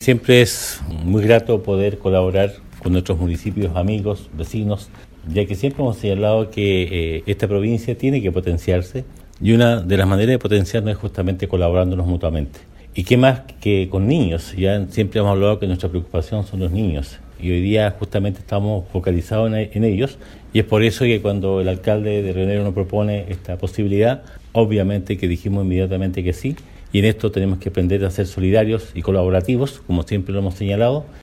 Siempre es muy grato poder colaborar con nuestros municipios, amigos, vecinos, ya que siempre hemos señalado que esta provincia tiene que potenciarse y una de las maneras de potenciarnos es justamente colaborándonos mutuamente. ¿Y qué más que con niños? Ya siempre hemos hablado que nuestra preocupación son los niños y hoy día justamente estamos focalizados en ellos y es por eso que cuando el alcalde de Río Negro nos propone esta posibilidad, obviamente que dijimos inmediatamente que sí, y en esto tenemos que aprender a ser solidarios y colaborativos, como siempre lo hemos señalado.